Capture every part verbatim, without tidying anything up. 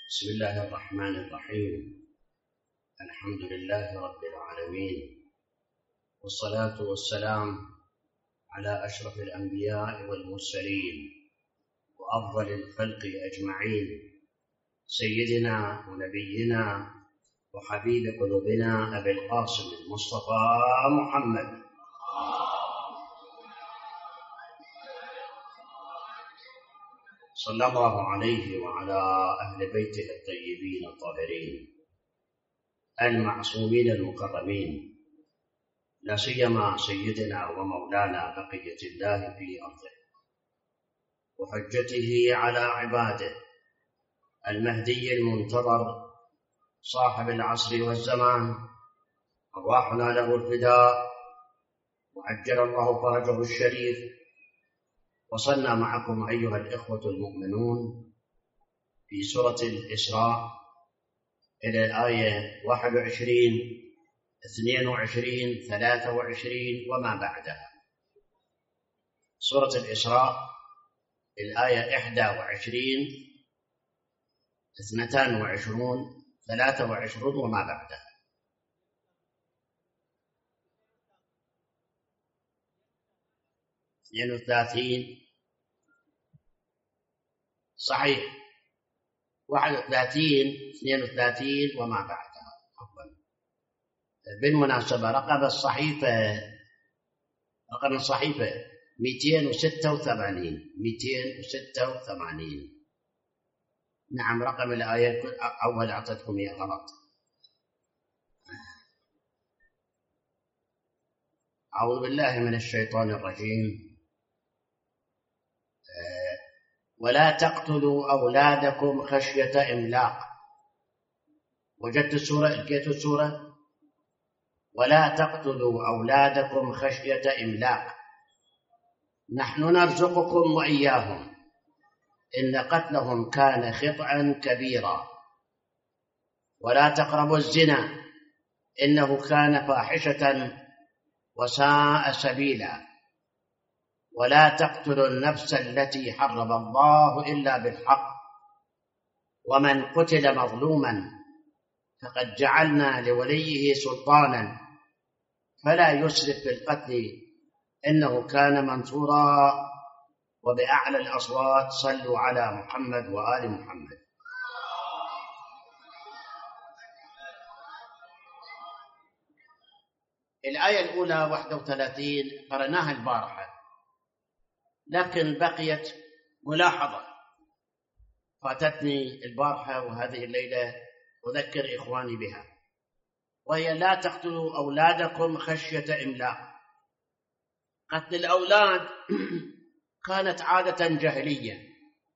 بسم الله الرحمن الرحيم. الحمد لله رب العالمين، والصلاة والسلام على أشرف الأنبياء والمرسلين وأفضل الخلق أجمعين، سيدنا ونبينا وحبيب قلوبنا أبي القاسم المصطفى محمد صلى الله عليه وعلى أهل بيته الطيبين الطاهرين المعصومين المكرمين، لا سيما سيدنا ومولانا بقية الله في أرضه وحجته على عباده المهدي المنتظر صاحب العصر والزمان، أرواحنا له الفداء وعجل الله فرجه الشريف. وصلنا معكم أيها الإخوة المؤمنون في سورة الإسراء إلى الآية واحد وعشرين، اثنين وعشرين، ثلاثة وعشرين وما بعدها. سورة الإسراء الآية إحدى وعشرين، اثنتان وعشرون، ثلاثة وعشرون وما بعدها. اثنين وثلاثين صحيح، واحد وثلاثين، اثنين وثلاثين وما بعدها. أفضل. بالمناسبة رقم الصحيفة رقم الصحيفة مئتين وستة وثمانين مئتين وستة وثمانين. نعم، رقم الآية أول أعطتكم إياه غلط. أعوذ بالله من الشيطان الرجيم. ولا تقتلوا أولادكم خشية إملاق. وجدت السورة؟ لقيت السورة؟ ولا تقتلوا أولادكم خشية إملاق نحن نرزقكم وإياهم إن قتلهم كان خطأ كبيرا ولا تقربوا الزنا إنه كان فاحشة وساء سبيلا ولا تقتلوا النفس التي حرم الله إلا بالحق ومن قتل مظلوما فقد جعلنا لوليه سلطانا فلا يسرف في القتل إنه كان منصورا. وبأعلى الأصوات صلوا على محمد وآل محمد. الآية الأولى واحد وثلاثين قرأناها البارحة، لكن بقيت ملاحظة فاتتني البارحة وهذه الليلة أذكر إخواني بها، وهي لا تقتلوا أولادكم خشية إملاق. قتل الأولاد كانت عادة جاهلية.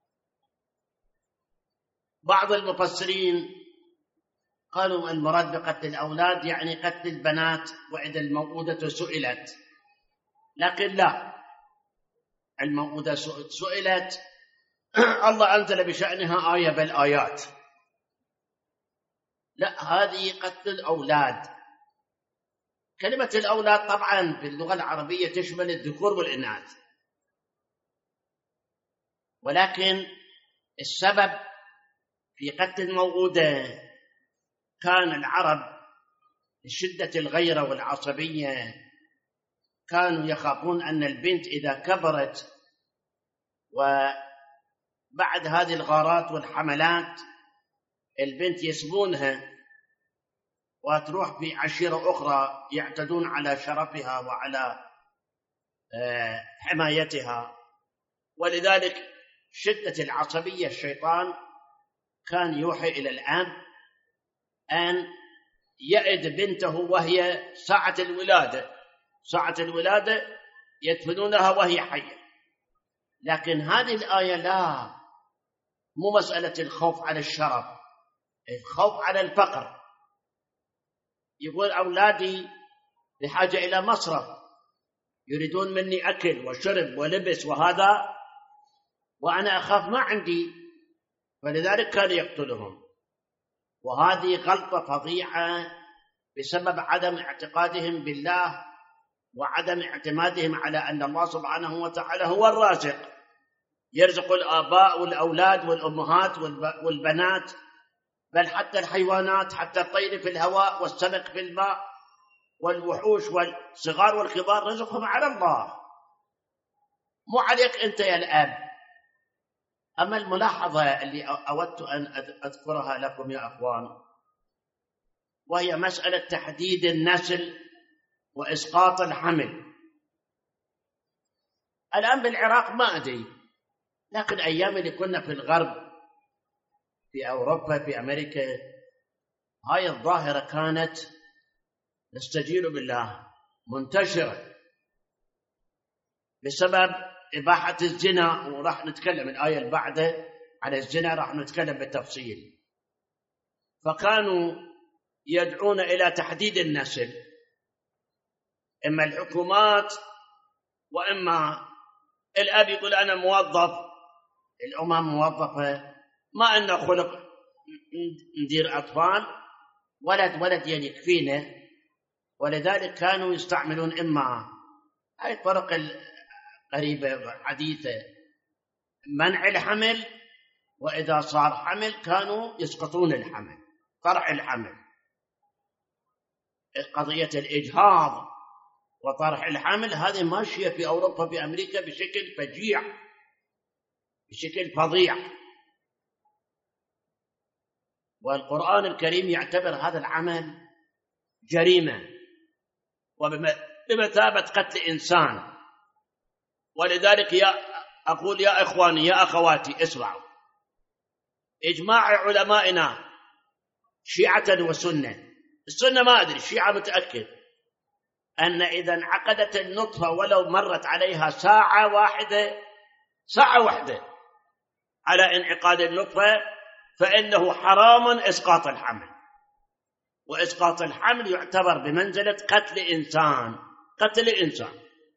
بعض المفسرين قالوا المراد بقتل الأولاد يعني قتل البنات وإذا الموءودة سئلت، لكن لا، الموءودة سئلت الله أنزل بشأنها آية بالآيات. لا، هذه قتل الأولاد. كلمة الأولاد طبعا في اللغة العربية تشمل الذكور والإناث، ولكن السبب في قتل الموءودة كان العرب لشدة الغيرة والعصبية كانوا يخافون أن البنت إذا كبرت وبعد هذه الغارات والحملات البنت يسبونها وتروح في عشيرة أخرى يعتدون على شرفها وعلى حمايتها، ولذلك شدة العصبية الشيطان كان يوحي إلى الآب أن يعد بنته وهي ساعة الولادة ساعة الولادة يدفنونها وهي حية. لكن هذه الآية لا، مو مسألة الخوف على الشرف، الخوف على الفقر. يقول أولادي بحاجة إلى مصرف، يريدون مني أكل وشرب ولبس وهذا، وأنا أخاف ما عندي، فلذلك كان يقتلهم. وهذه غلطة فظيعة بسبب عدم اعتقادهم بالله وعدم اعتمادهم على أن الله سبحانه وتعالى هو الرازق، يرزق الآباء والأولاد والأمهات والبنات بل حتى الحيوانات، حتى الطير في الهواء والسمك في الماء والوحوش والصغار والكبار رزقهم على الله، مو عليك أنت يا الأب. أما الملاحظة اللي أودت أن أذكرها لكم يا أخوان، وهي مسألة تحديد النسل وإسقاط الحمل. الآن بالعراق ما أدري، لكن أيام اللي كنا في الغرب، في أوروبا، في أمريكا، هاي الظاهرة كانت نستجير بالله منتشرة بسبب إباحة الزنا، وراح نتكلم الآية اللي بعده عن الزنا، راح نتكلم بالتفصيل. فكانوا يدعون إلى تحديد النسل، إما الحكومات وإما الأب يقول أنا موظف، الأم موظفة، ما أنه خلق ندير أطفال، ولد ولد يعني يكفينا. ولذلك كانوا يستعملون إما هاي الطرق القريبة حديثة، منع الحمل، وإذا صار حمل كانوا يسقطون الحمل، طرح الحمل. قضية الإجهاض وطرح الحمل هذه ماشية في أوروبا، في أمريكا بشكل فجيع، بشكل فظيع. والقرآن الكريم يعتبر هذا العمل جريمة وبمثابة قتل إنسان. ولذلك يا أقول يا إخواني يا أخواتي اسمعوا، إجماع علمائنا شيعة وسنة، السنة ما أدري، الشيعة متأكد أن إذا انعقدت النطفة ولو مرت عليها ساعة واحدة، ساعة واحدة على انعقاد النطفة، فإنه حرام إسقاط الحمل، وإسقاط الحمل يعتبر بمنزلة قتل إنسان، قتل إنسان.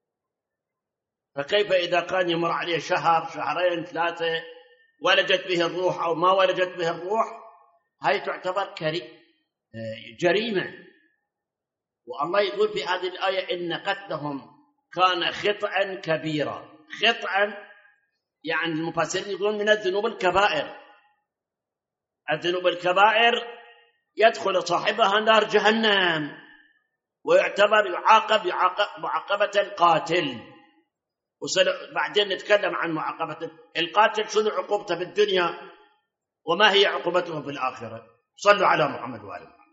فكيف إذا كان يمر عليه شهر شهرين ثلاثة ولجت به الروح أو ما ولجت به الروح، هاي تعتبر جريمة. والله يقول في هذه الآية إن قتلهم كان خطأ كبيرا. خطأ يعني المفسرين يقولون من الذنوب الكبائر، الذنوب الكبائر يدخل صاحبها نار جهنم، ويعتبر يعاقب يعاقب معاقبة القاتل. وبعدين نتكلم عن معاقبة القاتل، شنو عقوبته بالدنيا وما هي عقوبته في الآخرة. صلوا على محمد وآله محمد.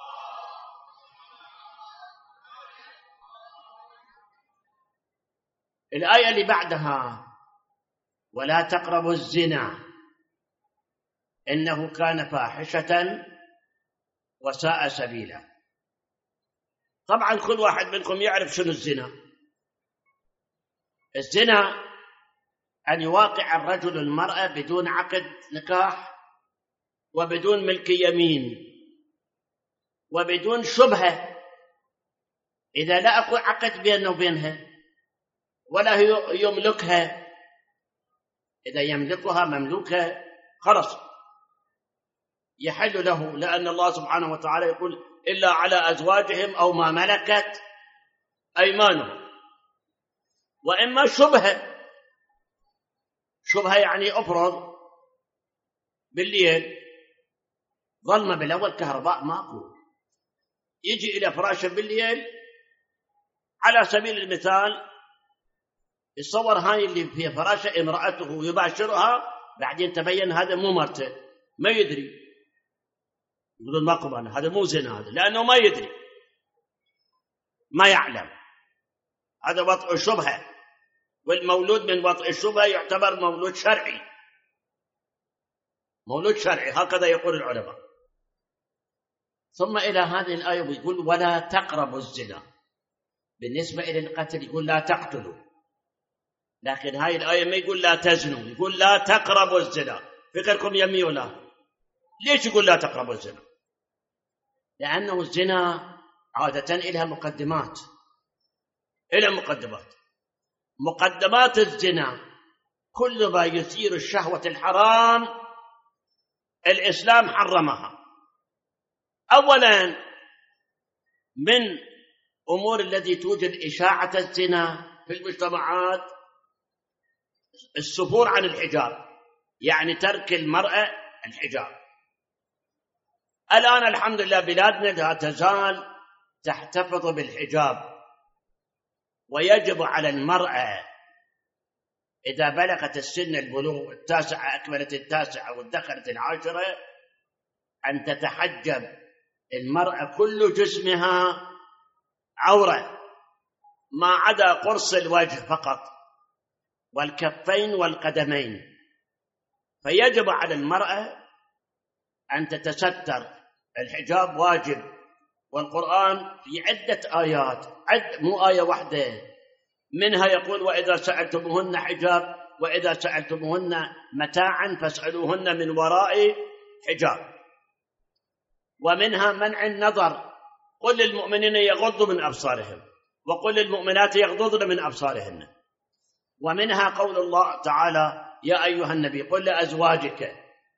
الآية اللي بعدها ولا تقربوا الزنا إنه كان فاحشة وساء سبيلا. طبعا كل واحد منكم يعرف شنو الزنا. الزنا أن يواقع الرجل المرأة بدون عقد نكاح، وبدون ملك يمين، وبدون شبهة. إذا لا أكو عقد بينه وبينها ولا هي يملكها، إذا يملكها مملوكة خلص يحل له، لأن الله سبحانه وتعالى يقول إلا على أزواجهم أو ما ملكت أيمانهم. وإما شبهة، شبهة يعني أفرض بالليل ظلمة بالأول، كهرباء ماكو، يجي إلى فراشه بالليل على سبيل المثال، يصور هاي اللي في فراشه امرأته يباشرها، بعدين تبين هذا مو مرته، ما يدري، يقولون ما قبل هذا مو زنا، هذا لأنه ما يدري، ما يعلم، هذا وطء شبهة. والمولود من وطء الشبهة يعتبر مولود شرعي، مولود شرعي، هكذا يقول العلماء. ثم إلى هذه الآية يقول ولا تقربوا الزنا. بالنسبة إلى القتل يقول لا تقتلوا، لكن هاي الآية ما يقول لا تزنوا، يقول لا تقربوا الزنا. فكركم يمي ولا ليش يقول لا تقربوا الزنا؟ لأنه الزنا عادة إلها مقدمات، إلى مقدمات. مقدمات الزنا كل ما يثير الشهوة الحرام الإسلام حرمها. أولا من أمور التي توجد إشاعة الزنا في المجتمعات السفور عن الحجاب، يعني ترك المرأة الحجاب. الآن الحمد لله بلادنا لا تزال تحتفظ بالحجاب، ويجب على المرأة إذا بلغت السن البلوغ التاسعة، أكملت التاسعة ودخلت العاشرة، أن تتحجب المرأة كل جسمها عورة ما عدا قرص الوجه فقط والكفين والقدمين. فيجب على المرأة أن تتستر، الحجاب واجب، والقرآن في عدة آيات، عد مو آية واحدة، منها يقول وإذا سألتموهن حجاب وإذا سألتموهن متاعا فاسألوهن من وراء حجاب، ومنها منع النظر، قل للمؤمنين يغضوا من أبصارهم وقل للمؤمنات يغضضن من أبصارهن، ومنها قول الله تعالى يا أيها النبي قل لأزواجك،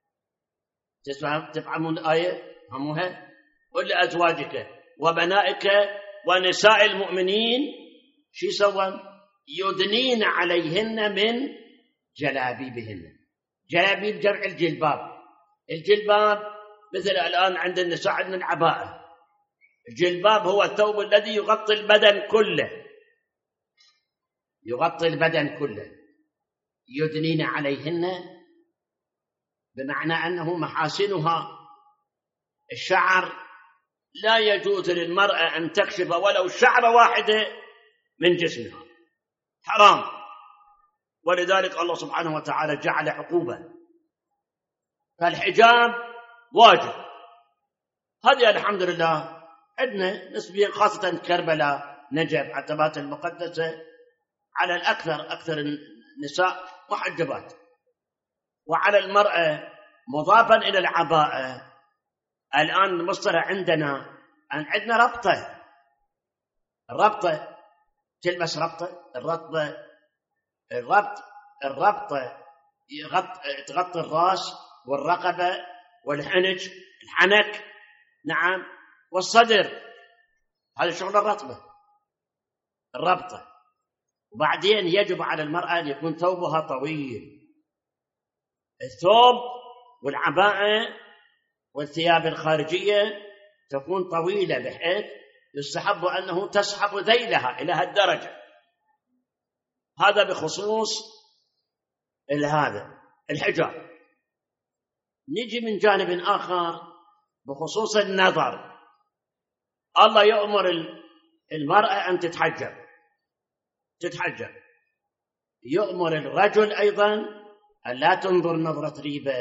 تفهمون الآية؟ فهموها؟ قل لأزواجك وبنائك ونساء المؤمنين شو سوى؟ يدنين عليهن من جلابيبهن. جلابيب جمع الجلباب. الجلباب مثل الآن عند النساء عندنا العباءة. الجلباب هو الثوب الذي يغطي البدن كله، يغطي البدن كله. يدنين عليهن بمعنى أنه محاسنها الشعر، لا يجوز للمرأة أن تكشف ولو شعرة واحدة من جسمها، حرام. ولذلك الله سبحانه وتعالى جعل عقوبة. فالحجاب واجب. هذه الحمد لله عندنا نسبيا، خاصة كربلاء، نجف، عتبات المقدسة، على الأكثر أكثر النساء محجبات. وعلى المرأة مضافا إلى العباءة، الآن المصطلح عندنا أن عندنا ربطة، الربطة تلبس ربطة، الربطة الربط الربطة يغطي تغطي الرأس والرقبة والحنج الحنك، نعم، والصدر، هذا شغل الربطة الربطة. وبعدين يجب على المرأة أن يكون ثوبها طويل. الثوب والعباءة والثياب الخارجية تكون طويلة بحيث يستحب أنه تسحب ذيلها إلى هالدرجة. هذا بخصوص هذا الحجاب. نجي من جانب آخر بخصوص النظر. الله يأمر المرأة أن تتحجب تتحجب يأمر الرجل أيضا أن لا تنظر نظرة ريبة.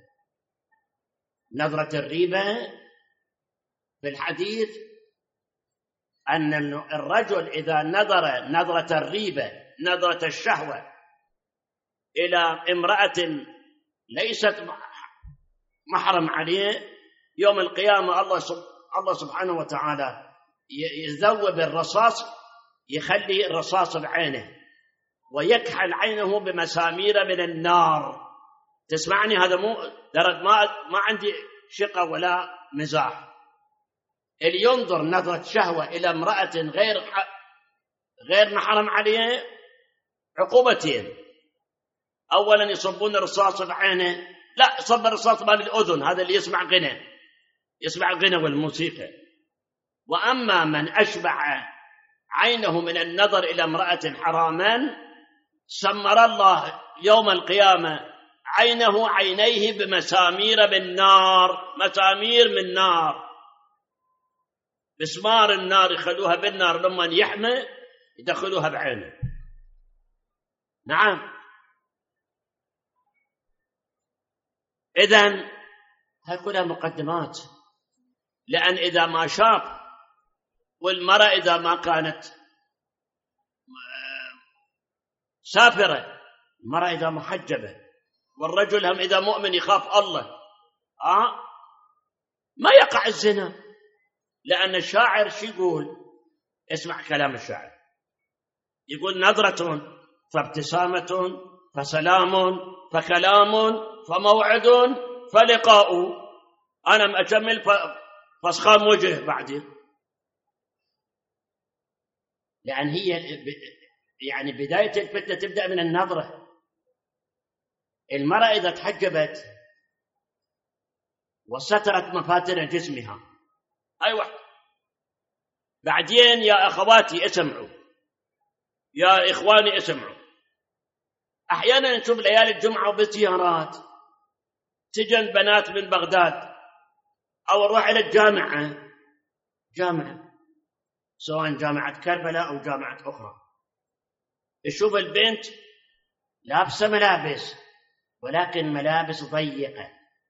نظرة الريبة في الحديث أن الرجل إذا نظر نظرة الريبة، نظرة الشهوة، إلى امرأة ليست محرم عليه، يوم القيامة الله الله سبحانه وتعالى يذوب الرصاص، يخلي الرصاص بعينه ويكحل عينه بمسامير من النار. تسمعني؟ هذا مو درد، ما ما عندي شقة ولا مزاح. اللي ينظر نظرة شهوة إلى امرأة غير غير محرم عليه عقوبتين. أولا يصبون الرصاص بعينه، لا، صب الرصاص بين الأذن، هذا اللي يسمع غنى، يسمع الغنى والموسيقى. وأما من أشبع عينه من النظر إلى امرأة حراما، سمر الله يوم القيامة عينه عينيه بمسامير من نار، مسامير من نار، مسمار النار يخلوها بالنار، لما يحمى يدخلوها بعينه. نعم. إذن هاي كلها مقدمات، لأن إذا ما شاف، والمرأة إذا ما كانت سافرة، المرأة إذا محجبة، والرجل هم إذا مؤمن يخاف الله، آه ما يقع الزنا. لأن الشاعر شو يقول؟ اسمع كلام الشاعر، يقول نظرة فابتسامة فسلام فكلام فموعد فلقاء. أنا مأجمل فاسخام وجه بعدين، لأن هي يعني بداية الفتنة تبدأ من النظرة. المرأة إذا تحجبت وسترت مفاتن جسمها. أي واحد. بعدين يا أخواتي اسمعوا، يا إخواني اسمعوا، أحيانا نشوف ليالي الجمعة وبزيارات تجن بنات من بغداد أو نروح إلى الجامعة، جامعة سواء جامعة كربلاء أو جامعة أخرى، يشوف البنت لابسة ملابس ولكن ملابس ضيقة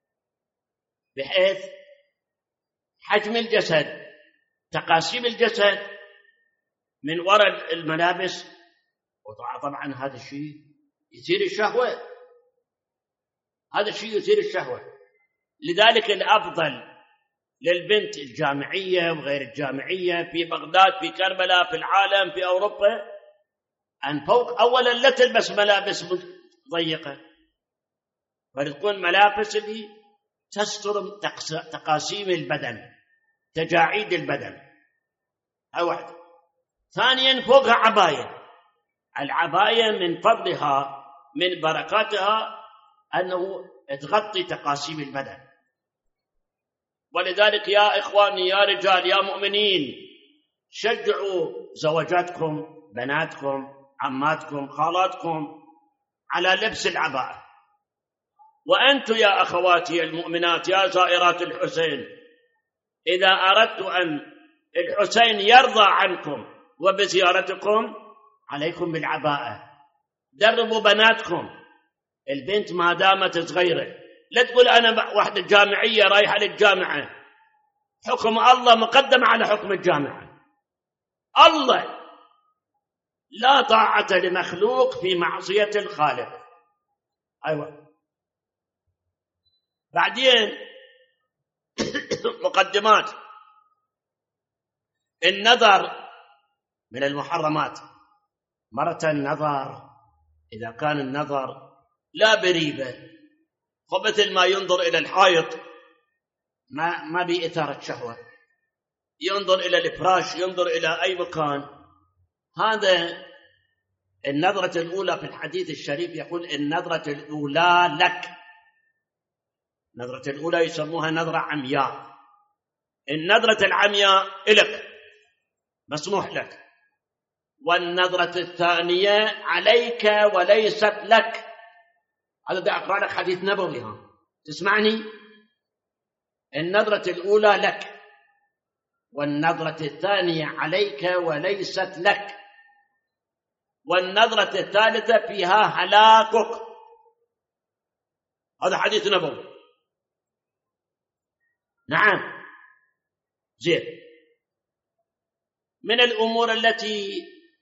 بحيث حجم الجسد، تقاسيم الجسد من وراء الملابس، وطبعا هذا الشيء يثير الشهوة، هذا الشيء يثير الشهوة. لذلك الأفضل للبنت الجامعية وغير الجامعية في بغداد، في كربلاء، في العالم، في أوروبا، أن فوق أولا لا تلبس ملابس ضيقة، بل تكون ملابس اللي تستر تقاسيم البدن، تجاعيد البدن. هاي واحدة. ثانيا فوقها عباية. العباية من فضلها من بركاتها أنه تغطي تقاسيم البدن. ولذلك يا إخواني يا رجال يا مؤمنين، شجعوا زوجاتكم، بناتكم، عماتكم، خالاتكم على لبس العباءة. وأنتم يا أخواتي المؤمنات يا زائرات الحسين، إذا أردت أن الحسين يرضى عنكم وبزيارتكم عليكم بالعباءة. دربوا بناتكم. البنت ما دامت صغيرة لا تقول أنا واحدة جامعية رايحة للجامعة، حكم الله مقدم على حكم الجامعة. الله لا طاعة لمخلوق في معصية الخالق. أيوة. بعدين مقدمات. النظر من المحرمات. مرة النظر إذا كان النظر لا بريبة، فمثل ما ينظر إلى الحائط ما ما بإثارة شهوة، ينظر إلى الفراش، ينظر إلى أي مكان، هذا النظرة الأولى في الحديث الشريف يقول النظرة الأولى لك. النظرة الأولى يسموها نظرة عمياء. النظرة العمياء إلك مسموح لك، والنظرة الثانية عليك وليست لك. هذا بدي أقرأ لك حديث نبوي، ها تسمعني؟ النظرة الأولى لك، والنظرة الثانية عليك وليست لك، والنظرة الثالثة فيها هلاكك. هذا حديث نبوي. نعم. زين. من الأمور التي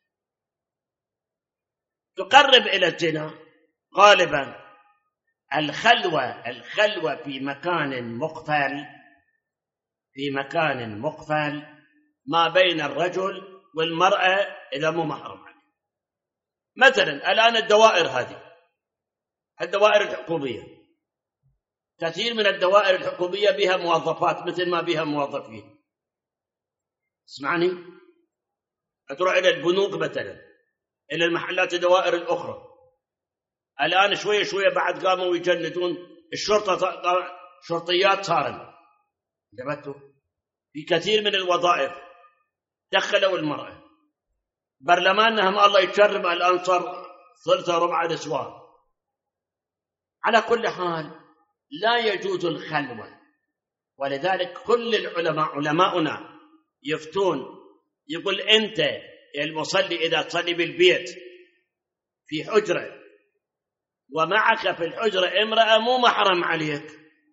تقرب إلى الزنا غالبا الخلوة الخلوة في مكان مقفل، في مكان مقفل ما بين الرجل والمرأة إذا مو محرم عليه. مثلا الآن الدوائر هذه، الدوائر الحكومية، كثير من الدوائر الحكومية بها موظفات مثل ما بها موظفين. اسمعني، تروح إلى البنوك مثلا، إلى المحلات الدوائر الأخرى. الآن شوية شوية بعد قاموا يجندون الشرطة، شرطيات صارن انتبهتوا في كثير من الوظائف دخلوا المرأة. برلمانهم الله يتشرب الآن صار ثلثة ربع نسوان. على كل حال لا يجوز الخلوة، ولذلك كل العلماء علماؤنا يفتون، يقول أنت المصلي إذا تصلي بالبيت في حجرة ومعك في الحجرة امرأة مو محرم عليك،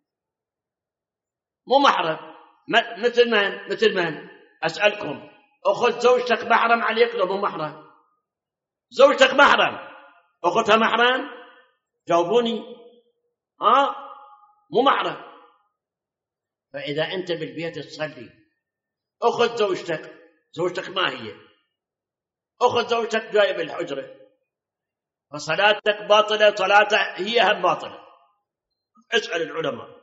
مو محرم، مثل من مثل من أسألكم، أخذ زوجتك محرم عليك لو مو محرم؟ زوجتك محرم، أخذها محرم؟ جاوبوني. ها مو محرم. فإذا أنت بالبيت تصلي أخذ زوجتك، زوجتك ما هي، أخذ زوجتك جاية بالحجرة، فصلاتك باطلة، صلاتها هي هم باطلة. اسأل العلماء.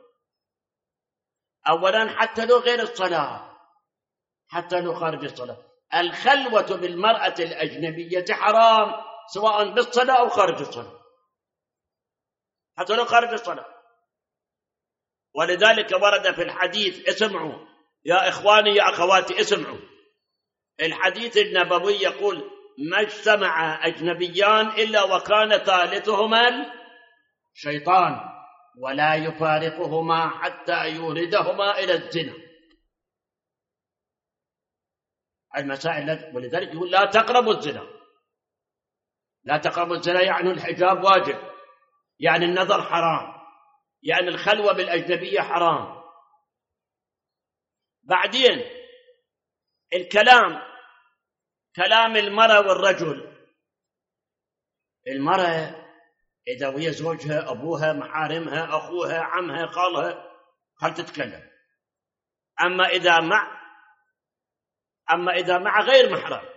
أولا حتى لو غير الصلاة، حتى لو خارج الصلاة، الخلوة بالمرأة الأجنبية حرام سواء بالصلاة أو خارج الصلاة، حتى لو خارج الصلاة. ولذلك ورد في الحديث، اسمعوا يا إخواني يا أخواتي اسمعوا، الحديث النبوي يقول: ما اجتمع أجنبيان إلا وكان ثالثهما الشيطان ولا يفارقهما حتى يوردهما إلى الزنا. المسائل، ولذلك يقول: لا تقربوا الزنا. لا تقربوا الزنا يعني الحجاب واجب، يعني النظر حرام، يعني الخلوة بالأجنبية حرام. بعدين الكلام، كلام المرأة والرجل. المرأة إذا وهي زوجها، أبوها، محارمها، أخوها، عمها، خالها، هل تتكلم. أما إذا مع أما إذا مع غير محرم،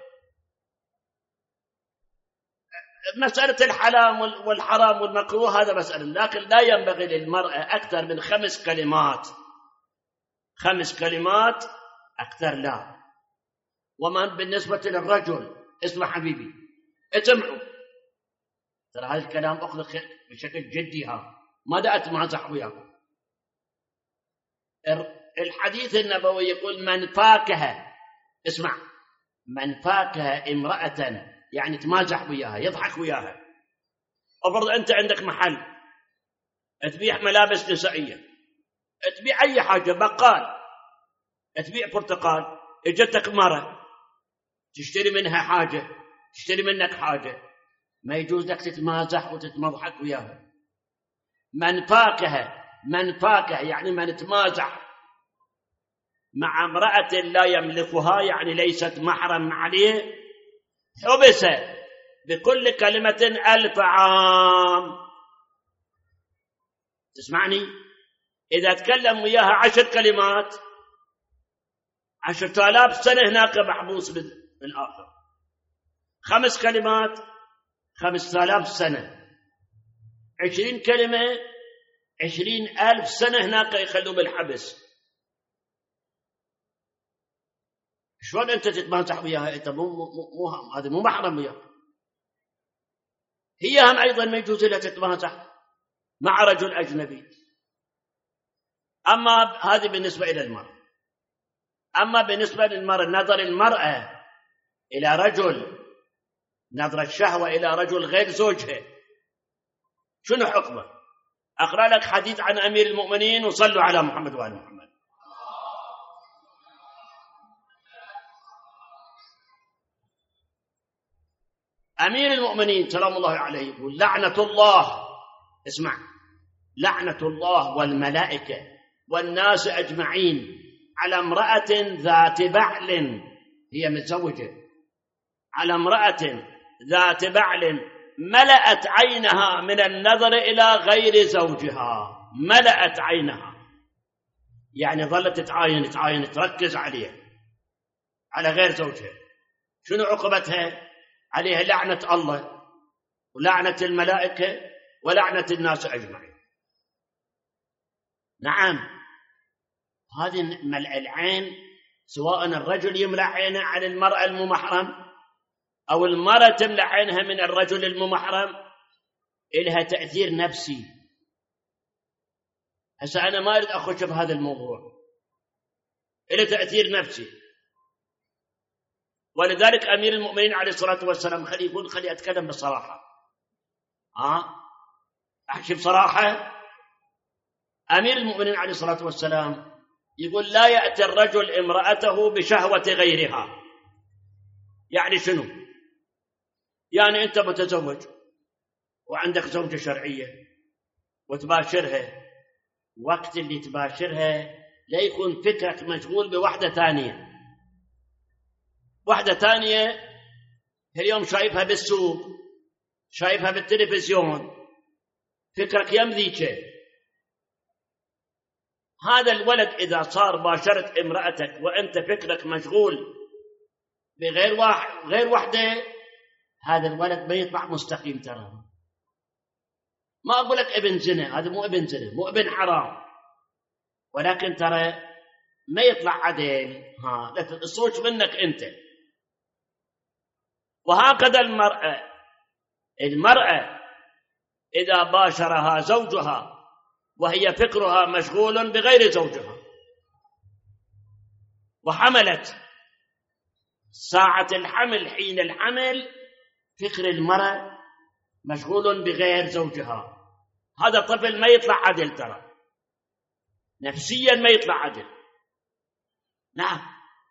مسألة الحلال والحرام والمكروه هذا مسألة، لكن لا ينبغي للمرأة أكثر من خمس كلمات. خمس كلمات أكثر لا. ومن بالنسبة للرجل، اسمع حبيبي اسمعوا، ترى هذا الكلام أخذ بشكل جدي، ها ما دا أتمازح وياكم. الحديث النبوي يقول: من فاكه، اسمع، من فاكه امرأة، يعني تمازح وياها، يضحك وياها. أفرض أنت عندك محل تبيع ملابس نسائية، تبيع أي حاجة، بقال تبيع برتقال، اجتك مرة تشتري منها حاجة، تشتري منك حاجة، ما يجوز لك تتمازح وتتمضحك وياها. من فاكه، من فاكه يعني من تمازح مع امرأة لا يملكها، يعني ليست محرم عليه، حبس بكل كلمة ألف عام. تسمعني؟ إذا تكلم وياها عشر كلمات، عشرة آلاف سنة هناك محبوس بالآخر. خمس كلمات، خمسة آلاف سنة. عشرين كلمة، عشرين ألف سنة هناك يخلوا بالحبس. شلون أنت تتمازح وياها؟ أنت مو مو هذا مو محرم وياها. هي هم أيضا ما يجوز لها تتمازح مع رجل أجنبي. أما هذه بالنسبة إلى المرأة. أما بالنسبة للمرأة، نظر المرأة إلى رجل، نظر الشهوة إلى رجل غير زوجها، شنو حكمه؟ أقرأ لك حديث عن أمير المؤمنين، وصلوا على محمد وآل محمد. أمير المؤمنين سلام الله عليه يقول: لعنة الله، اسمع، لعنة الله والملائكة والناس أجمعين على امرأة ذات بعل، هي متزوجة، على امرأة ذات بعل ملأت عينها من النظر إلى غير زوجها. ملأت عينها يعني ظلت تعاين تعاين تركز عليه، على غير زوجها. شنو عقبتها؟ عليها لعنة الله ولعنة الملائكة ولعنة الناس أجمعين. نعم، هذه ملء العين، سواء الرجل يملأ عينه على المرأة الممحرم أو المرأة تملأ عينها من الرجل الممحرم، إلها تأثير نفسي. هسا أنا ما أريد أخش بهذا الموضوع، إلها تأثير نفسي. ولذلك أمير المؤمنين عليه الصلاة والسلام، خلي يقول، خلي أتكلم بصراحة، ها أحكي بصراحة. أمير المؤمنين عليه الصلاة والسلام يقول: لا يأتي الرجل امرأته بشهوة غيرها. يعني شنو؟ يعني أنت متزوج وعندك زوجة شرعية وتباشرها، وقت اللي تباشرها لا يكون فكرك مشغول بوحدة ثانية. واحدة ثانية اليوم شايفها بالسوق، شايفها بالتلفزيون، فكرك يمذيك. هذا الولد إذا صار باشرت امرأتك وأنت فكرك مشغول بغير واحد غير واحدة، هذا الولد ما يطلع مستقيم. ترى ما أقول لك ابن زنا، هذا مو ابن زنا، مو ابن حرام، ولكن ترى ما يطلع عدل. ها الصوت منك أنت. وهكذا المرأة، المرأة إذا باشرها زوجها وهي فكرها مشغول بغير زوجها، وحملت ساعة الحمل حين الحمل فكر المرأة مشغول بغير زوجها، هذا الطفل ما يطلع عدل، ترى نفسيا ما يطلع عدل. نعم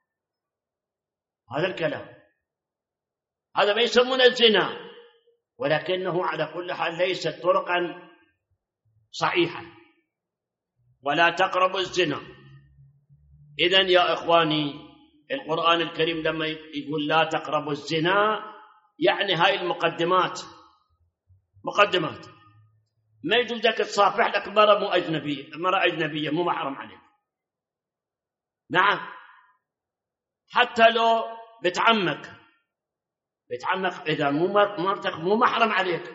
هذا الكلام، هذا ما يسمونه الزنا، ولكنه على كل حال ليست طرقا صحيحة. ولا تقربوا الزنا. إذن يا إخواني القرآن الكريم لما يقول لا تقربوا الزنا يعني هاي المقدمات، مقدمات. ما يجوز لك تصافح لك مرة مو أجنبية، مرة أجنبية مو محرم عليك. نعم حتى لو بتعمك، بتعمك إذا مو مرتك مو محرم عليك،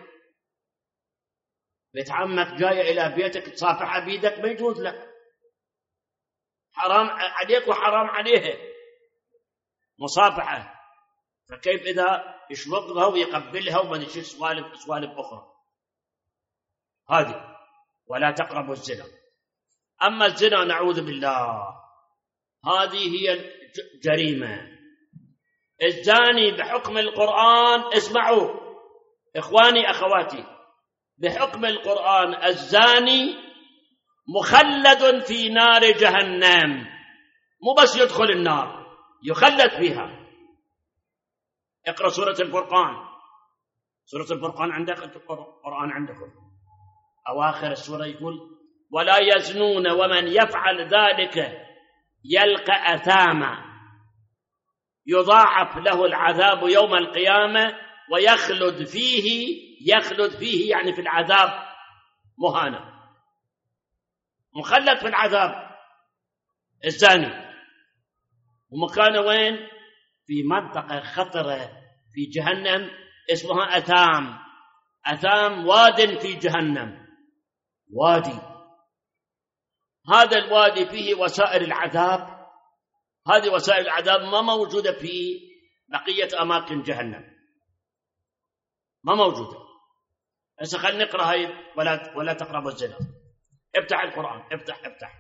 بتعمك جاية إلى بيتك تصافحها بيدك ما يجوز لك، حرام عليك وحرام عليها مصافحة. فكيف إذا يشوقها ويقبلها وما نشي سوالف سوالف أخرى هذه. ولا تقربوا الزنا. أما الزنا نعوذ بالله هذه هي الجريمة. الزاني بحكم القرآن، اسمعوا إخواني أخواتي، بحكم القرآن الزاني مخلد في نار جهنم، مو بس يدخل النار، يخلد فيها. اقرأ سورة الفرقان، سورة الفرقان عندك، القرآن عندكم، أواخر السورة يقول ولا يزنون ومن يفعل ذلك يلقى أثاما يضاعف له العذاب يوم القيامة ويخلد فيه، يخلد فيه يعني في العذاب مهانا، مخلد في العذاب الزاني. ومكانه وين؟ في منطقة خطرة في جهنم اسمها أثام. أثام واد في جهنم، وادي، هذا الوادي فيه وسائل العذاب، هذه وسائل العذاب ما موجودة في بقية أماكن جهنم، ما موجودة. هسه خلينا نقرأ هاي ولا ولا تقربوا الزنا. افتح القرآن، افتح افتح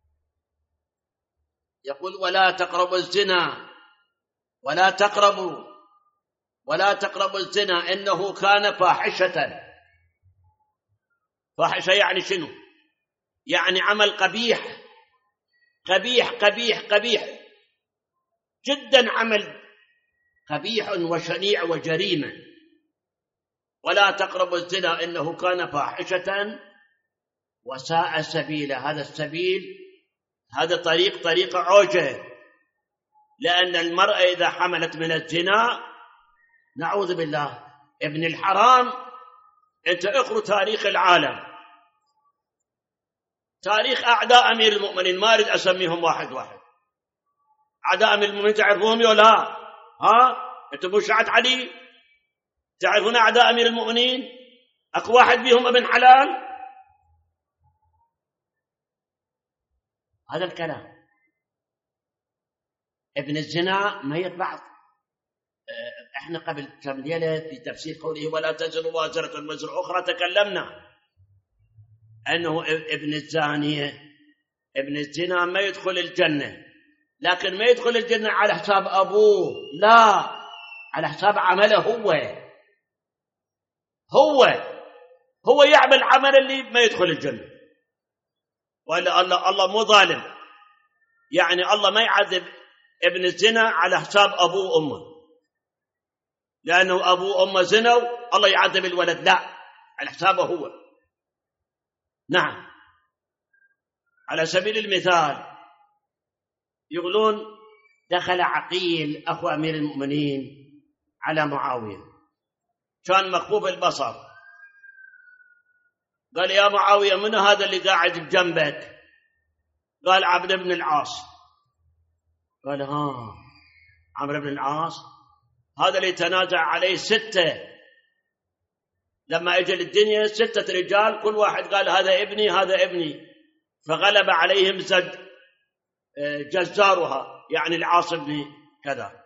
يقول ولا تقربوا الزنا، ولا تقربوا ولا تقربوا الزنا إنه كان فاحشة. فاحشة يعني شنو؟ يعني عمل قبيح قبيح قبيح قبيح جدا، عمل قبيح وشنيع وجريمة. ولا تقربوا الزنا إنه كان فاحشة وساء سبيلا. هذا السبيل، هذا طريق طريق عوجة، لأن المرأة إذا حملت من الزنا نعوذ بالله ابن الحرام. أنت اقرأ تاريخ العالم، تاريخ أعداء أمير المؤمنين، ما أريد أسميهم واحد واحد. أعداء أمير المؤمنين تعرفوهم يا لا؟ ها أنتم مو شيعة علي؟ تعرفون أعداء أمير المؤمنين؟ أكو واحد بيهم ابن حلال؟ هذا الكلام. ابن الزنا ما يطلع. احنا قبل كم ليلة في تفسير قوله ولا تزر وازرة وزر أخرى تكلمنا أنه ابن الزانية ابن الزنا ما يدخل الجنة، لكن ما يدخل الجنة على حساب أبوه، لا، على حساب عمله هو. هو هو يعمل عمل اللي ما يدخل الجنة. ولا الله الله مو ظالم، يعني الله ما يعذب ابن الزنا على حساب أبوه وأمه، لأنه أبوه وأمه زنوا الله يعذب الولد، لا، على حسابه هو. نعم. على سبيل المثال يقولون دخل عقيل أخو أمير المؤمنين على معاوية، كان مكفوف البصر، قال يا معاوية من هذا اللي قاعد بجنبك؟ قال عبد بن العاص. قال ها عمرو بن العاص هذا اللي تنازع عليه ستة، لما اجى للدنيا ستة رجال كل واحد قال هذا ابني هذا ابني، فغلب عليهم زد جزارها يعني العاص بن كذا.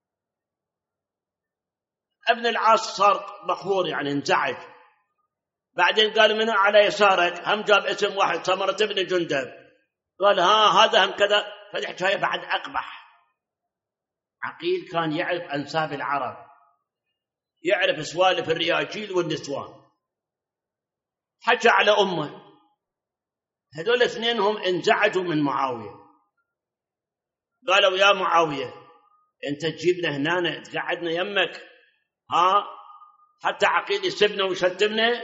ابن العاص صار مقهور يعني انزعج، بعدين قال من على يسارك؟ هم جاب اسم واحد سمرة بن جندب، قال ها هذا هم كذا. فالحكاية بعد أقبح. عقيل كان يعرف أنساب العرب، يعرف سوالف الرياجيل والنسوان. حكى على أمه، هذول اثنينهم انزعجوا من معاوية، قالوا يا معاوية أنت تجيبنا هنا تقعدنا يمك، ها حتى عقيل يسبنا ويشتمنا،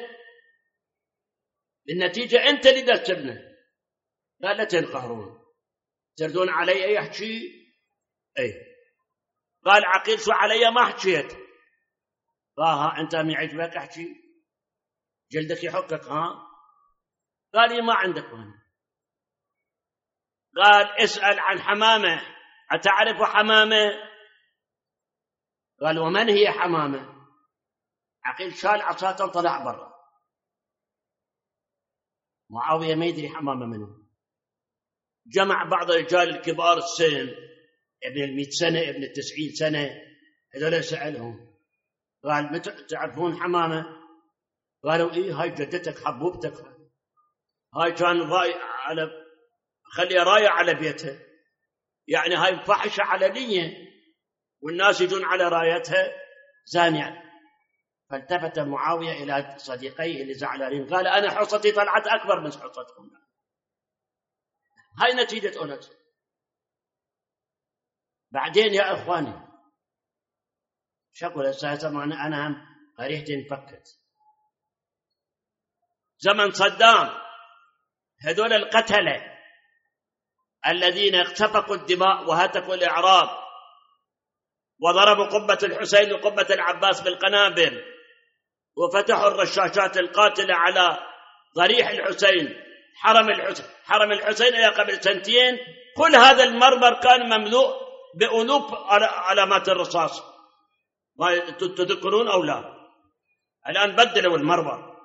بالنتيجة أنت اللي دا تسبنا. قال لا تنقهرون، تردون علي أي أحكي؟ أي. قال عقيل شو علي ما حكيت؟ قال ها أنت ما يعجبك أحكي؟ جلدك يحكك ها؟ قال لي ما عندك هنا. قال اسأل عن حمامة، أتعرف حمامة؟ قال ومن هي حمامة؟ عقيل شال عصاته وطلع برا. معاوية ما يدري حمامة منه. جمع بعض الرجال الكبار السن، ابن المئة سنة ابن التسعين سنة، هذول سألهم قال متى تعرفون حمامة؟ قالوا إيه هاي جدتك حبوبتك، هاي كان راي على خلي راية على بيتها، يعني هاي فحشة علنية والناس يجون على رايتها زانية. فالتفت معاوية إلى صديقيه اللي زعلانين قال أنا حصتي طلعت أكبر من حصتكم. هاي نتيجة أولاد. بعدين يا إخواني شكل الساعة معنا أنا هم قريحتي انفكت. زمن صدام هذول القتلة الذين اختفقوا الدماء وهتكوا الإعراض وضربوا قبة الحسين وقبة العباس بالقنابل وفتحوا الرشاشات القاتلة على ضريح الحسين، حرم الحسين حرم الحسين إلى قبل سنتين، كل هذا المرمر كان مملوء بألوف علامات الرصاص. ما تذكرون أو لا؟ الآن بدلوا المرمر.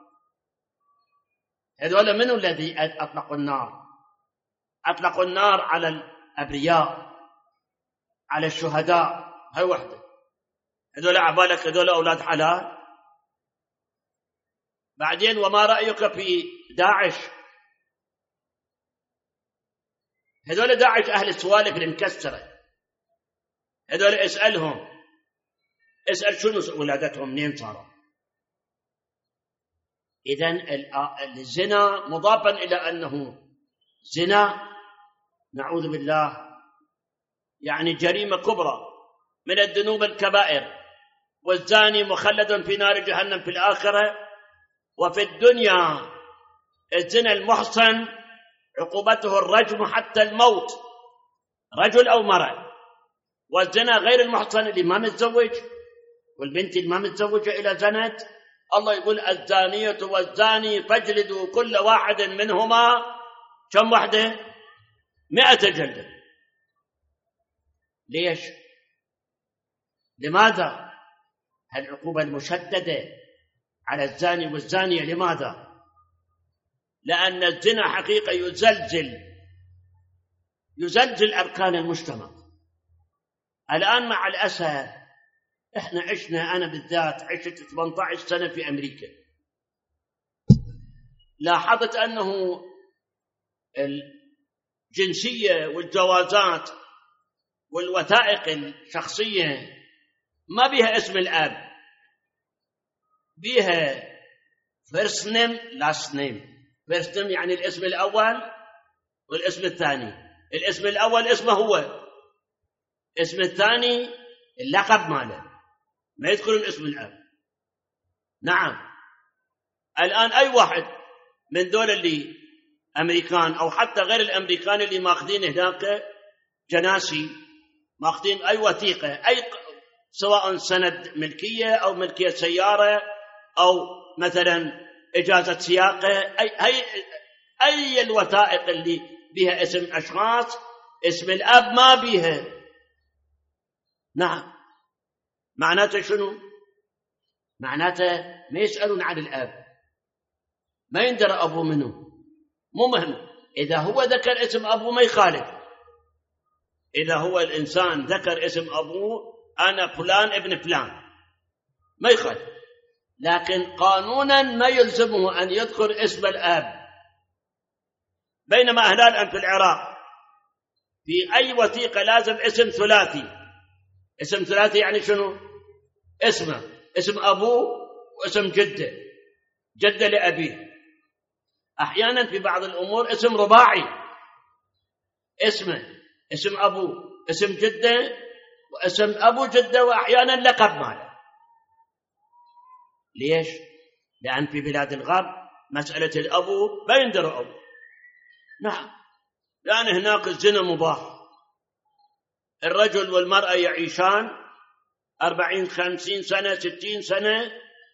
هذول منو الذي أطلقوا النار؟ أطلقوا النار على الأبرياء، على الشهداء. هاي وحدة. هذول أعبالك هذول أولاد حلال. بعدين وما رأيك في داعش؟ هذول داعش أهل السوالف المكسرة، هذول اسألهم، اسأل شنو ولادتهم منين صاروا. إذن الزنا مضافا إلى أنه زنا نعوذ بالله يعني جريمة كبرى من الذنوب الكبائر، والزاني مخلد في نار جهنم في الآخرة. وفي الدنيا الزنا المحصن عقوبته الرجم حتى الموت، رجل أو مرأة. والزنا غير المحصن اللي ما متزوج، والبنت اللي ما متزوجة إلى زنت، الله يقول الزانية والزاني فاجلدوا كل واحد منهما كم واحدة؟ مئة جلدة. ليش؟ لماذا هالعقوبة المشددة على الزاني والزانية؟ لماذا؟ لأن الزنا حقيقة يزلزل يزلزل أركان المجتمع. الآن مع الأسف إحنا عشنا، أنا بالذات عشت ثمانية عشر سنة في أمريكا، لاحظت أنه الجنسية والجوازات والوثائق الشخصية ما بيها اسم الأب، بيها first name last name. first name يعني الاسم الأول والاسم الثاني. الاسم الأول اسمه هو، اسم الثاني اللقب ماله، ما يذكرون اسم الأب. نعم الآن أي واحد من دول اللي أمريكان أو حتى غير الأمريكان اللي ماخذين هناك جناسي، ماخذين أي وثيقة، أي سواء سند ملكية أو ملكية سيارة أو مثلا إجازة سياقة، أي, أي, أي الوثائق اللي بها اسم أشخاص، اسم الأب ما بيها. نعم معناته شنو؟ معناته ما يسألون عن الأب، ما يندرى أبوه منه، مو مهم. إذا هو ذكر اسم أبوه ما يخالف، إذا هو الإنسان ذكر اسم أبوه أنا فلان ابن فلان ما يخالف. لكن قانونا ما يلزمه أن يذكر اسم الأب. بينما هنا الآن في العراق في أي وثيقة لازم اسم ثلاثي. اسم ثلاثي يعني شنو؟ اسمه، اسم أبوه واسم جده، جده لأبيه. أحيانا في بعض الأمور اسم رباعي، اسمه، اسم أبوه، اسم جده، واسم أبو جده، وأحيانا لقب ماله. ليش؟ لأن في بلاد الغرب مسألة الأبو ما يندر أبو. نعم، لأن هناك الزنا مباح. الرجل والمرأة يعيشان أربعين خمسين سنة ستين سنة،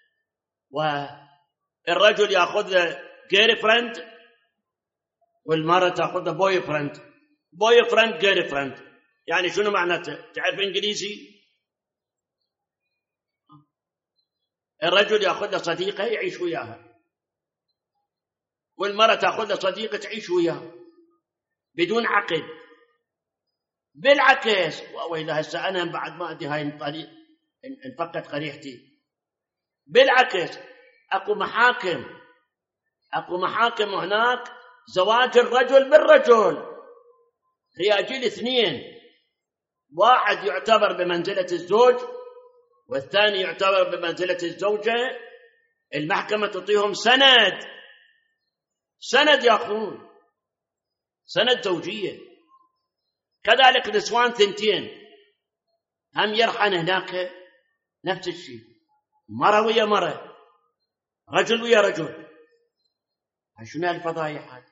والرجل يأخذ جيري فريند والمرأة تأخذ بوي فريند. بوي فريند جيري فريند يعني شنو معناته؟ تعرف إنجليزي؟ الرجل يأخذ له صديقة يعيش وياها، والمرأة تأخذ له صديقة تعيش وياها بدون عقد. بالعكس، وإذا هسه أنا بعد ما أدري هاي الطريق انفقت قريحتي. بالعكس، أكو محاكم أكو محاكم هناك زواج الرجل بالرجل، رجال اثنين، واحد يعتبر بمنزلة الزوج والثاني يعتبر بمنزلة الزوجة. المحكمة تعطيهم سند، سند يأخذون، سند زوجية. كذلك نسوان ثنتين هم يرحن هناك نفس الشيء، مرة ويا مرة، رجل ويا رجل. شنو هالفضايح هذه؟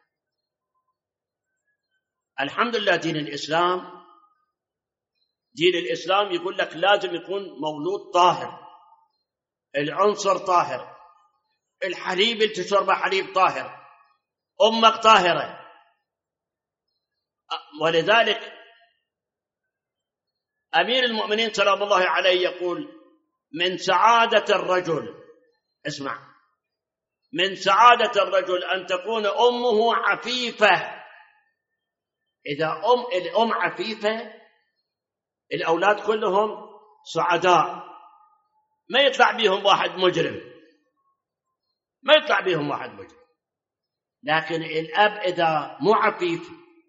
الحمد لله دين الإسلام، دين الإسلام يقول لك لازم يكون مولود طاهر، العنصر طاهر، الحليب اللي تشربه حليب طاهر، أمك طاهرة. ولذلك أمير المؤمنين سلام الله عليه يقول: من سعادة الرجل، اسمع، من سعادة الرجل أن تكون أمه عفيفة. إذا أم الأم عفيفة الأولاد كلهم سعداء، ما يطلع بيهم واحد مجرم، ما يطلع بيهم واحد مجرم. لكن الأب إذا مو عفيف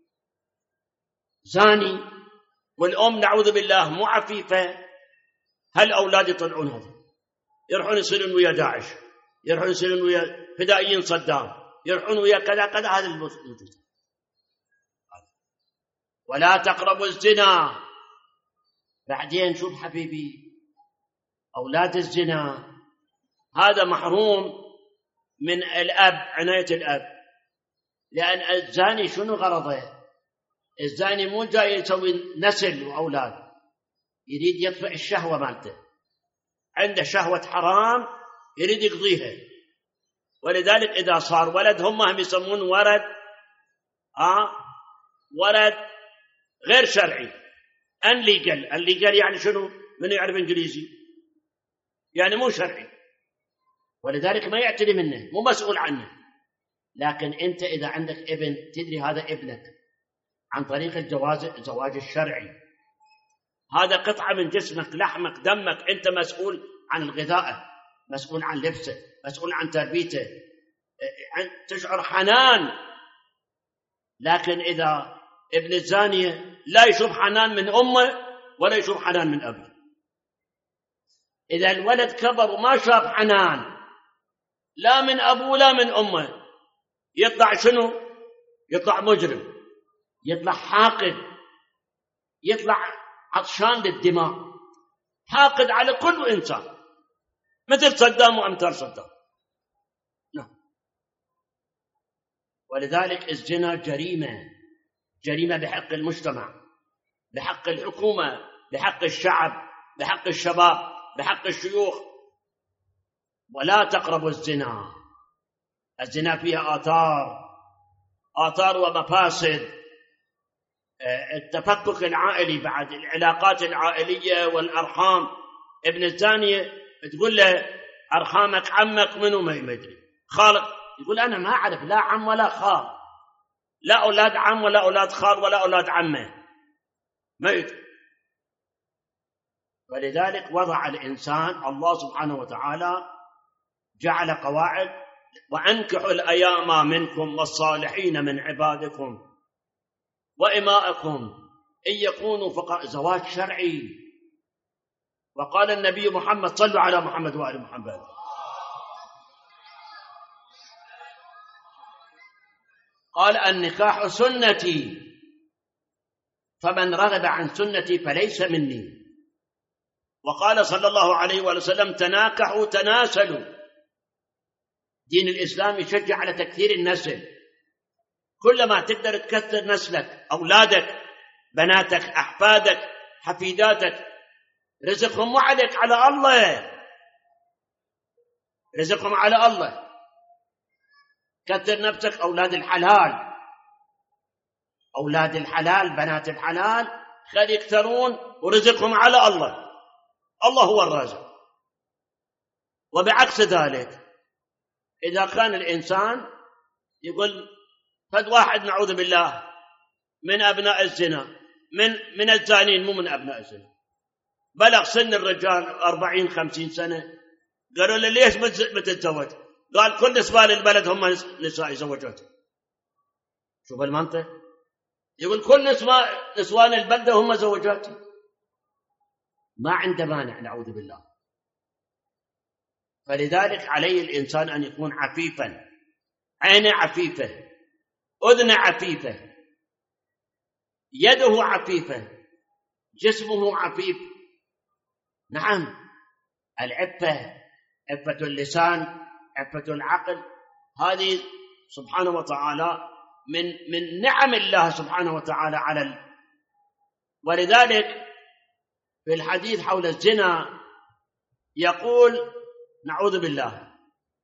زاني، والأم نعوذ بالله مو عفيفة، هالأولاد يطلعون هذا، يروحون يصيرون ويا داعش، يروحون يصيرون ويا فدائيين صدام، يروحون ويا كذا كذا. هذا الموجود. ولا تقربوا الزنا. بعدين شوف حبيبي، أولاد الزنا هذا محروم من الأب، عناية الأب. لأن الزاني شنو غرضه؟ الزاني مو جاي يسوي نسل وأولاد، يريد يطفئ الشهوة مالته، عنده شهوة حرام يريد يقضيها. ولذلك إذا صار ولد هم هم يسمون ولد آه ولد غير شرعي، unlegal. unlegal يعني شنو؟ من يعرف إنجليزي؟ يعني مو شرعي، ولذلك ما يعتني منه، مو مسؤول عنه. لكن أنت إذا عندك ابن تدري هذا ابنك عن طريق الجواز الزواج الشرعي، هذا قطعة من جسمك، لحمك، دمك، أنت مسؤول عن الغذاء، مسؤول عن لبسه، مسؤول عن تربيته، تشعر حنان. لكن إذا ابن الزانية لا يشوف حنان من أمه ولا يشوف حنان من أبيه، إذا الولد كبر وما شاف حنان لا من أبوه لا من أمه، يطلع شنو؟ يطلع مجرم، يطلع حاقد، يطلع عطشان للدماء، حاقد على كل إنسان، مثل صدام وأمثال صدام. نعم. ولذلك الزنا جريمة، جريمة بحق المجتمع، بحق الحكومة، بحق الشعب، بحق الشباب، بحق الشيوخ. ولا تقربوا الزنا. الزنا فيها آثار آثار ومفاسد. التفكك العائلي، بعد العلاقات العائلية والأرحام. ابن الزانية تقول له أرحامك عمك منو ما يدري، خالق، يقول أنا ما أعرف لا عم ولا خال، لا أولاد عم ولا أولاد خال ولا أولاد عمه، ما يدري. ولذلك وضع الإنسان الله سبحانه وتعالى جعل قواعد: وأنكحوا الأيام منكم والصالحين من عبادكم وإمائكم إن يكونوا فقراء، زواج شرعي. وقال النبي محمد: صلوا على محمد وآل محمد. قال: النكاح سنتي فمن رغب عن سنتي فليس مني. وقال صلى الله عليه وسلم: تناكحوا تناسلوا. دين الإسلام يشجع على تكثير النسل، كلما تقدر تكثر نسلك، أولادك، بناتك، أحفادك، حفيداتك، رزقهم مو عليك، على الله، رزقهم على الله. كثر نفسك، أولاد الحلال، أولاد الحلال، بنات الحلال، خلي يكثرون ورزقهم على الله، الله هو الرازق. وبعكس ذلك إذا كان الإنسان يقول فد واحد نعوذ بالله من أبناء الزنا، من من الزانين، مو من أبناء الزنا، بلغ سن الرجال أربعين خمسين سنة، قالوا له: ليش بتتزوج؟ قال: كل نسوان البلد هم نساء زوجاتي. شوف المنطق، يقول كل نسوان البلدة هم زوجاتي، ما عنده مانع، نعوذ بالله. فلذلك عليه الإنسان أن يكون عفيفا، عينه عفيفة، أذنه عفيفة، يده عفيفة، جسمه عفيف. نعم، العفة، عفة اللسان، عفة العقل، هذه سبحانه وتعالى من من نعم الله سبحانه وتعالى على ال... ولذلك في الحديث حول الزنا يقول نعوذ بالله: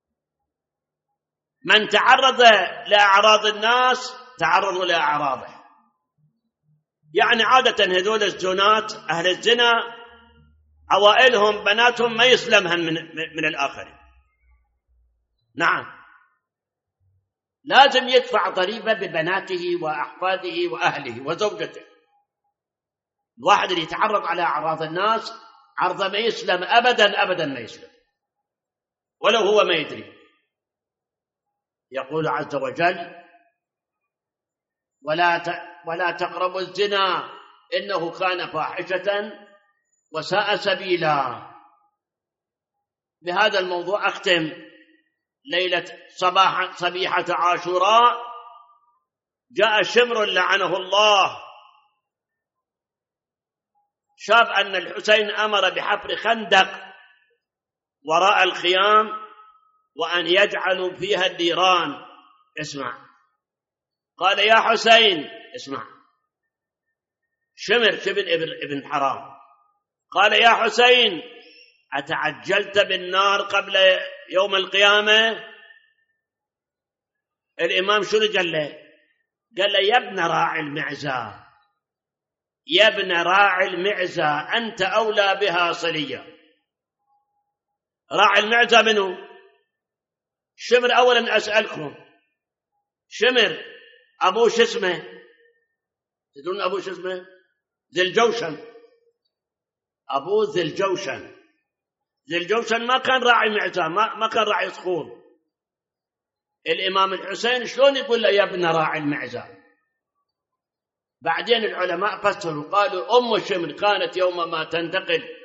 من تعرض لأعراض الناس تعرضوا لأعراضه. يعني عادة هذول الزنات أهل الزنا عوائلهم بناتهم ما يسلمهن من, من الآخرين. نعم، لازم يدفع ضريبة ببناته وأحفاده وأهله وزوجته. الواحد اللي يتعرض على أعراض الناس عرضه ما يسلم أبدا أبدا، ما يسلم ولو هو ما يدري. يقول عز وجل: ولا ولا تقربوا الزنا إنه كان فاحشة وساء سبيلا. بهذا الموضوع أختم. ليلة صباح صبيحة عاشوراء جاء شمر لعنه الله، شاف أن الحسين أمر بحفر خندق وراء الخيام وأن يجعلوا فيها النيران. اسمع، قال: يا حسين، اسمع، شمر شبن ابن, ابن حرام قال: يا حسين، أتعجلت بالنار قبل يوم القيامة؟ الإمام شنو قال له؟ قال له: يا ابن راعي المعزى، يا ابن راعي المعزى، أنت أولى بها صليا. راعي المعزى منه؟ شمر. أولا أسألكم، شمر أبوه شو اسمه؟ تدرون أبوه شو اسمه؟ ذي الجوشن. أبوه ذي الجوشن. ذي الجوشن ما كان راعي معزى، ما, ما كان راعي صخور. الإمام الحسين شلون يقول له يا ابن راعي المعزى؟ بعدين العلماء فسروا قالوا: أم شمر كانت يوم ما تنتقل